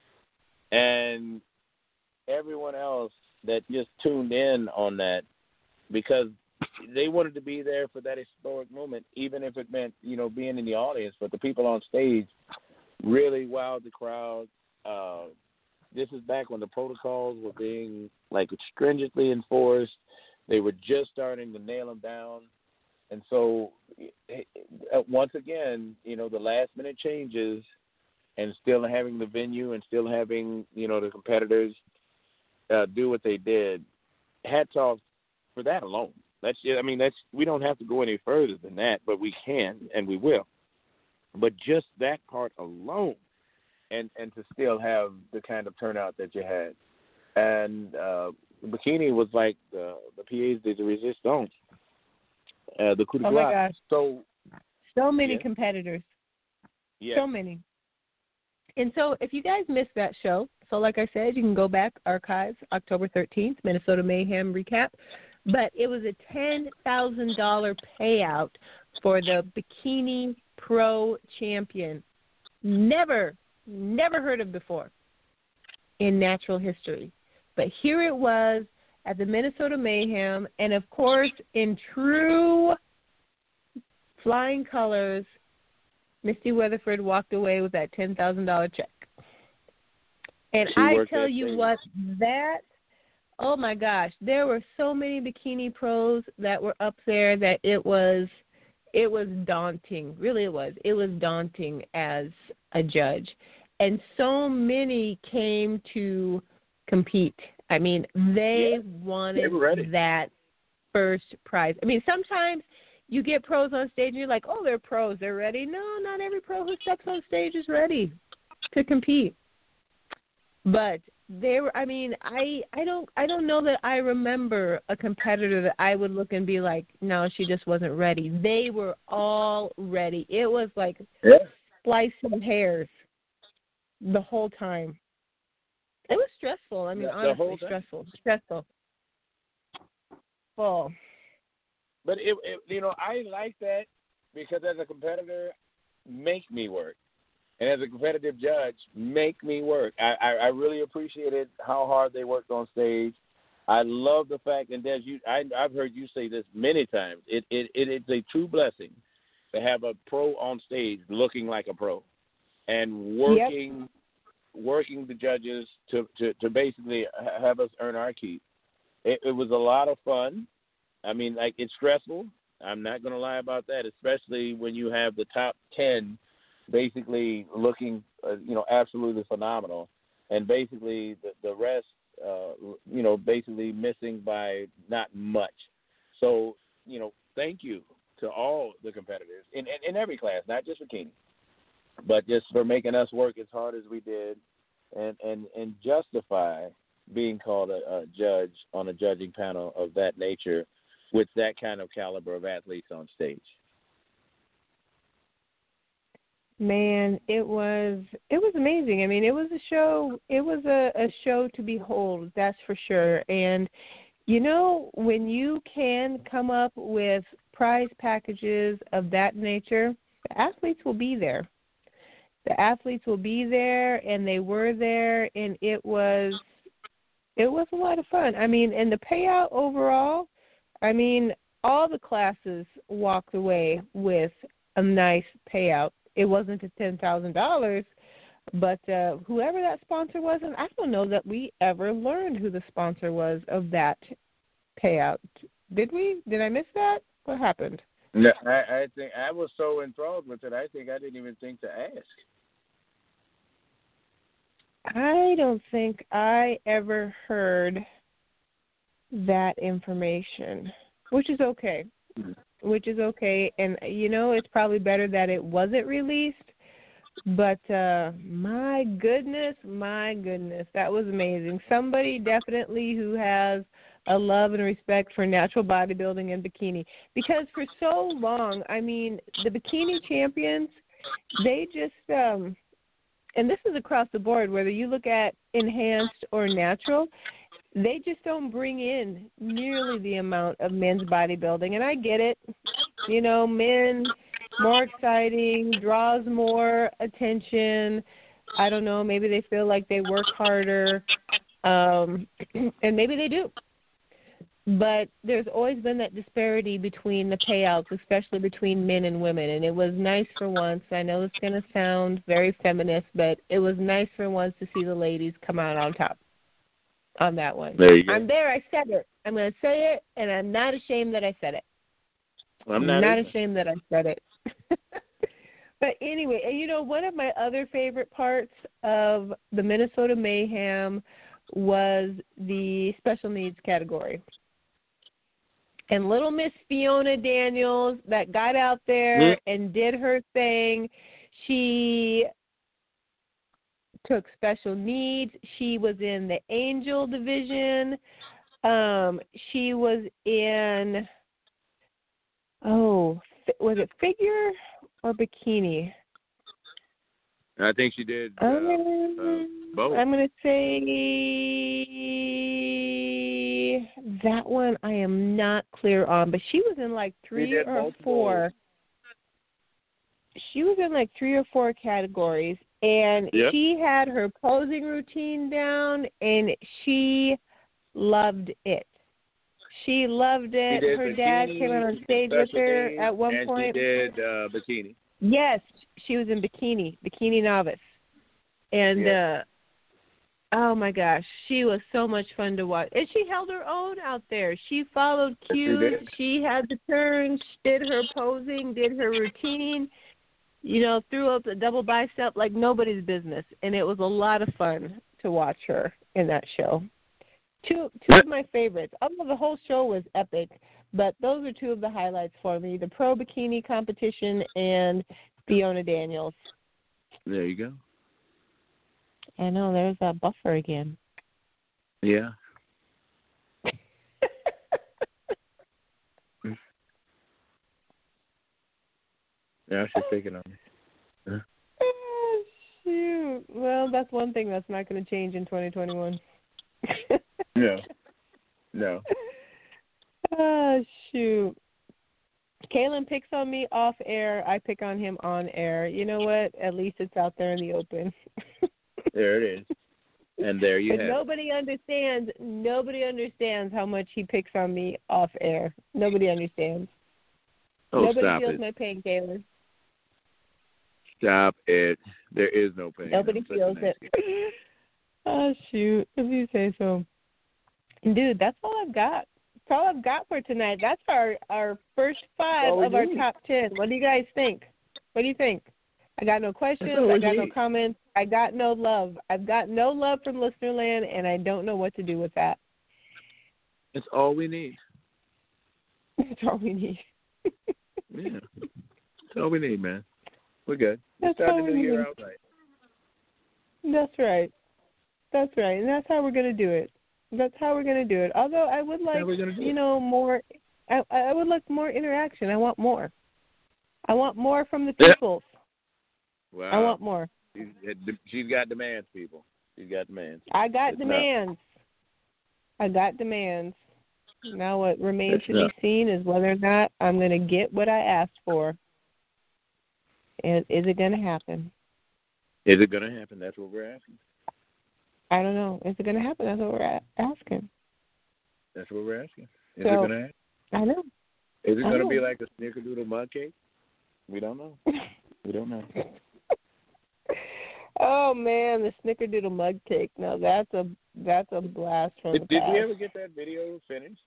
Speaker 2: And everyone else that just tuned in on that because they wanted to be there for that historic moment, even if it meant, you know, being in the audience. But the people on stage really wowed the crowd. Uh, this is back when the protocols were being, like, stringently enforced. They were just starting to nail them down. And so, once again, you know, the last-minute changes and still having the venue and still having, you know, the competitors uh, do what they did, hats off for that alone. That's, I mean, that's we don't have to go any further than that, but we can and we will. But just that part alone, and, and to still have the kind of turnout that you had. And uh, Bikini was like the, the P As de resistance, uh, the coup de
Speaker 3: grace. Oh, my gosh.
Speaker 2: So,
Speaker 3: so many
Speaker 2: yeah.
Speaker 3: competitors.
Speaker 2: Yeah.
Speaker 3: So many. And so if you guys missed that show, so like I said, you can go back, archives, October thirteenth, Minnesota Mayhem recap. But it was a ten thousand dollars payout for the Bikini Pro Champion. Never, never heard of before in natural history. But here it was at the Minnesota Mayhem. And, of course, in true flying colors, Misty Weatherford walked away with that ten thousand dollars check. And
Speaker 2: she
Speaker 3: I tell you
Speaker 2: day.
Speaker 3: what, that, oh my gosh, there were so many bikini pros that were up there that it was, it was daunting. Really it was. It was daunting as a judge. And so many came to compete. I mean, they
Speaker 2: yeah,
Speaker 3: wanted
Speaker 2: they
Speaker 3: that first prize. I mean, sometimes you get pros on stage and you're like, oh, they're pros, they're ready. No, not every pro who steps on stage is ready to compete. But they were, I mean, I I don't I don't know that I remember a competitor that I would look and be like, no, she just wasn't ready. They were all ready. It was like
Speaker 2: yeah.
Speaker 3: slicing hairs the whole time. It was stressful. I mean,
Speaker 2: the, the
Speaker 3: honestly,
Speaker 2: whole thing.
Speaker 3: stressful. Stressful. Full.
Speaker 2: But it, it, you know, I like that because as a competitor, make me work, and as a competitive judge, make me work. I, I, I really appreciated how hard they worked on stage. I love the fact, and Des, you, I, I've heard you say this many times. It, it, it is a true blessing to have a pro on stage looking like a pro, and working, yep. working the judges to, to, to basically have us earn our keep. It, it was a lot of fun. I mean, like, it's stressful. I'm not going to lie about that, especially when you have the top ten basically looking, uh, you know, absolutely phenomenal, and basically the, the rest, uh, you know, basically missing by not much. So, you know, thank you to all the competitors in, in, in every class, not just bikini, but just for making us work as hard as we did and, and, and justify being called a, a judge on a judging panel of that nature with that kind of caliber of athletes on stage.
Speaker 3: Man, it was it was amazing. I mean, it was a show. It was a, a show to behold, that's for sure. And, you know, when you can come up with prize packages of that nature, the athletes will be there. The athletes will be there, and they were there, and it was it was a lot of fun. I mean, and the payout overall, I mean, all the classes walked away with a nice payout. It wasn't a ten thousand dollars, but uh, whoever that sponsor was, and I don't know that we ever learned who the sponsor was of that payout. Did we? Did I miss that? What happened?
Speaker 2: No, I, I think I was so enthralled with it, I think I didn't even think to ask.
Speaker 3: I don't think I ever heard that information, which is okay. Which is okay. And, you know, it's probably better that it wasn't released. But uh, my goodness, my goodness, that was amazing. Somebody definitely who has a love and respect for natural bodybuilding and bikini. Because for so long, I mean, the bikini champions, they just, um, and this is across the board, whether you look at enhanced or natural, they just don't bring in nearly the amount of men's bodybuilding. And I get it. You know, men, more exciting, draws more attention. I don't know, maybe they feel like they work harder, um, and maybe they do. But there's always been that disparity between the payouts, especially between men and women. And it was nice for once. I know it's going to sound very feminist, but it was nice for once to see the ladies come out on top on that one.
Speaker 2: There you go.
Speaker 3: I'm there. I said it. I'm going to say it, and I'm not ashamed that I said it.
Speaker 2: I'm not,
Speaker 3: I'm not
Speaker 2: either.
Speaker 3: ashamed that I said it. But anyway, and you know, one of my other favorite parts of the Minnesota Mayhem was the special needs category. And little Miss Fiona Daniels that got out there mm-hmm. and did her thing. She took special needs. She was in the angel division. Um, she was in, oh, was it figure or bikini?
Speaker 2: I think she did uh,
Speaker 3: um,
Speaker 2: uh, both.
Speaker 3: I'm going to say that one I am not clear on, but she was in like three or multiple. four. She was in like three or four categories, and yep. she had her posing routine down, and she loved it. She loved it.
Speaker 2: She
Speaker 3: her
Speaker 2: bikini,
Speaker 3: dad came out on stage with her at one
Speaker 2: and
Speaker 3: point.
Speaker 2: She did uh, bikini.
Speaker 3: Yes, she was in bikini, bikini novice. And, yeah. uh, oh, my gosh, she was so much fun to watch. And she held her own out there. She followed cues. She, she had the turns, did her posing, did her routine, you know, threw up a double bicep like nobody's business. And it was a lot of fun to watch her in that show. Two two of my favorites. Although the whole show was epic, but those are two of the highlights for me, the pro bikini competition and Fiona Daniels.
Speaker 2: There you go.
Speaker 3: I know, there's that buffer again.
Speaker 2: Yeah. Yeah, she's taking on me. Huh?
Speaker 3: Oh, shoot. well, that's one thing that's not going to change in twenty twenty-one.
Speaker 2: No. No.
Speaker 3: Oh, shoot. Kalen picks on me off air. I pick on him on air. You know what? At least it's out there in the open.
Speaker 2: There it is. And there you
Speaker 3: but
Speaker 2: have
Speaker 3: nobody
Speaker 2: it.
Speaker 3: understands. Nobody understands how much he picks on me off air. Nobody understands.
Speaker 2: Oh,
Speaker 3: nobody
Speaker 2: stop
Speaker 3: feels
Speaker 2: it.
Speaker 3: my pain, Kalen.
Speaker 2: Stop it. There is no pain.
Speaker 3: Nobody feels it. Oh, shoot. If you say so. Dude, that's all I've got. That's all I've got for tonight. That's our, our first five of our top ten. What do you guys think? What do you think? I got no questions. I got no comments. I got no love. I've got no love from Listenerland, and I don't know what to do with that.
Speaker 2: It's all we need.
Speaker 3: It's all we need.
Speaker 2: Yeah. It's all we need, man. We're good.
Speaker 3: That's
Speaker 2: We're starting
Speaker 3: all
Speaker 2: the new
Speaker 3: we
Speaker 2: year
Speaker 3: need.
Speaker 2: out right.
Speaker 3: That's right. That's right. And that's how we're going to do it. That's how we're going to do it. Although I would like, you know, more, I, I would like more interaction. I want more. I want more from the people.
Speaker 2: Wow.
Speaker 3: I want more.
Speaker 2: She's, she's got demands, people. She's got demands.
Speaker 3: I got
Speaker 2: it's
Speaker 3: demands.
Speaker 2: Not.
Speaker 3: I got demands. Now what remains
Speaker 2: it's
Speaker 3: to
Speaker 2: not.
Speaker 3: be seen is whether or not I'm going to get what I asked for. And is it going to happen?
Speaker 2: Is it going to happen? That's what we're asking.
Speaker 3: I don't know. Is it going to happen? That's what we're a- asking.
Speaker 2: That's what we're asking. Is
Speaker 3: so,
Speaker 2: it going to happen?
Speaker 3: I know.
Speaker 2: Is it
Speaker 3: I
Speaker 2: going to
Speaker 3: know.
Speaker 2: be like a snickerdoodle mud cake? We don't know. We don't know.
Speaker 3: Oh man, the snickerdoodle mug cake. No, that's a that's a blast from
Speaker 2: Did,
Speaker 3: the
Speaker 2: did
Speaker 3: past.
Speaker 2: we ever get that video finished?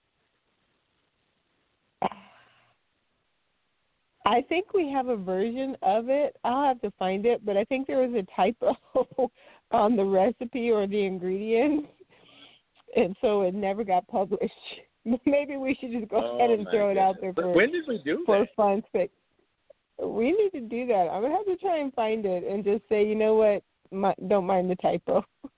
Speaker 3: I think we have a version of it. I'll have to find it, but I think there was a typo on the recipe or the ingredients, and so it never got published. Maybe we should just go
Speaker 2: oh,
Speaker 3: ahead and throw
Speaker 2: goodness.
Speaker 3: it out there for
Speaker 2: when did we do
Speaker 3: for
Speaker 2: that?
Speaker 3: fun sake. We need to do that. I'm gonna have to try and find it and just say, you know what, My, don't mind the typo.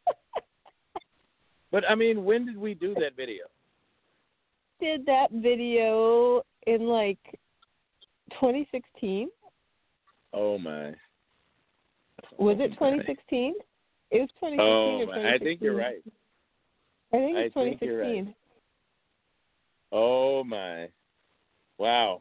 Speaker 2: But I mean, when did we do that video?
Speaker 3: Did that video in like twenty sixteen?
Speaker 2: Oh my!
Speaker 3: Was it twenty sixteen? It was twenty sixteen
Speaker 2: Oh
Speaker 3: or
Speaker 2: my!
Speaker 3: twenty sixteen.
Speaker 2: I think you're right.
Speaker 3: I think it's
Speaker 2: I
Speaker 3: twenty
Speaker 2: think
Speaker 3: sixteen.
Speaker 2: you're right. Oh my! Wow!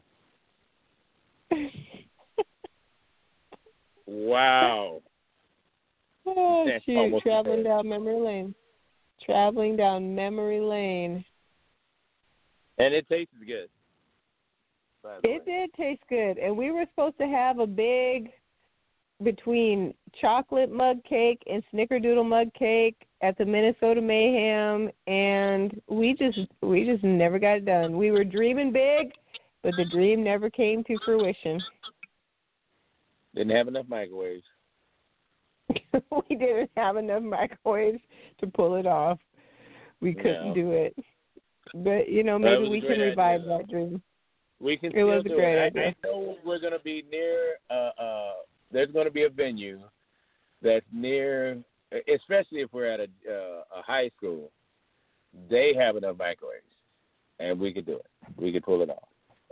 Speaker 2: Wow!
Speaker 3: Oh
Speaker 2: That's
Speaker 3: shoot!
Speaker 2: almost
Speaker 3: Traveling
Speaker 2: bad.
Speaker 3: down memory lane. Traveling down memory lane.
Speaker 2: And it tasted good. By the
Speaker 3: It
Speaker 2: way.
Speaker 3: did taste good, and we were supposed to have a big between chocolate mug cake and snickerdoodle mug cake at the Minnesota Mayhem, and we just we just never got it done. We were dreaming big, but the dream never came to fruition.
Speaker 2: Didn't have enough microwaves.
Speaker 3: We didn't have enough microwaves to pull it off. We couldn't
Speaker 2: No.
Speaker 3: do it. But, you know,
Speaker 2: Well,
Speaker 3: maybe
Speaker 2: it was
Speaker 3: we
Speaker 2: a
Speaker 3: can
Speaker 2: great
Speaker 3: revive
Speaker 2: idea,
Speaker 3: that dream.
Speaker 2: We can
Speaker 3: It
Speaker 2: still
Speaker 3: was a
Speaker 2: do
Speaker 3: great
Speaker 2: it.
Speaker 3: idea.
Speaker 2: I, I know we're going to be near, uh, uh, there's going to be a venue that's near, especially if we're at a, uh, a high school, they have enough microwaves, and we could do it. We could pull it off.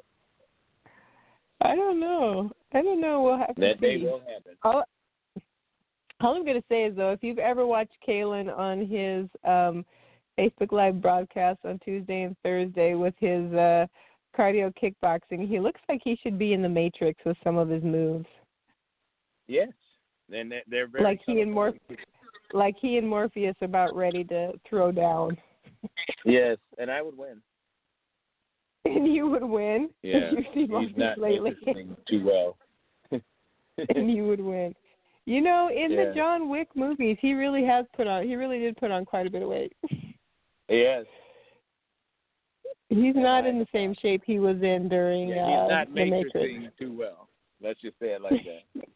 Speaker 3: I don't know. I don't know. We'll have to
Speaker 2: That day
Speaker 3: see.
Speaker 2: will happen.
Speaker 3: All, all I'm going to say is, though, if you've ever watched Kalen on his um, Facebook Live broadcast on Tuesday and Thursday with his uh, cardio kickboxing, he looks like he should be in the Matrix with some of his moves.
Speaker 2: Yes. And they're, they're very
Speaker 3: Like he and
Speaker 2: colorful.
Speaker 3: Morph- like he and Morpheus about ready to throw down.
Speaker 2: Yes, and I would win.
Speaker 3: And you would win.
Speaker 2: Yeah,
Speaker 3: You see
Speaker 2: he's
Speaker 3: Morpheus
Speaker 2: not
Speaker 3: lately.
Speaker 2: interesting too well.
Speaker 3: And you would win. You know, in
Speaker 2: Yeah.
Speaker 3: the John Wick movies, he really has put on. He really did put on quite a bit of weight.
Speaker 2: Yes.
Speaker 3: He's
Speaker 2: And
Speaker 3: not
Speaker 2: I-
Speaker 3: in the same shape he was in during
Speaker 2: Yeah,
Speaker 3: uh,
Speaker 2: he's not
Speaker 3: the Matrix.
Speaker 2: matrixing too well. Let's just say it like that.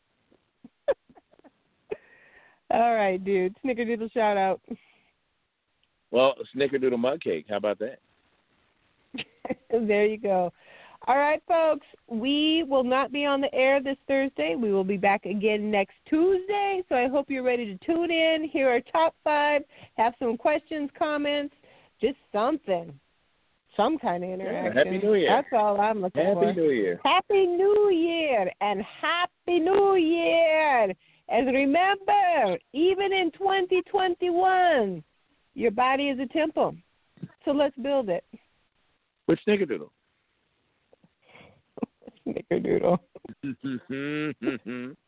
Speaker 3: All right, dude. Snickerdoodle shout out.
Speaker 2: Well, snickerdoodle mug cake. How about that?
Speaker 3: There you go. All right, folks. We will not be on the air this Thursday. We will be back again next Tuesday. So I hope you're ready to tune in, hear our top five, have some questions, comments, just something. Some kind of interaction.
Speaker 2: Yeah, Happy New Year.
Speaker 3: That's all I'm looking for.
Speaker 2: Happy New Year.
Speaker 3: Happy New Year and Happy New Year. And remember, even in twenty twenty-one, your body is a temple. So let's build it.
Speaker 2: Which snickerdoodle?
Speaker 3: Snickerdoodle.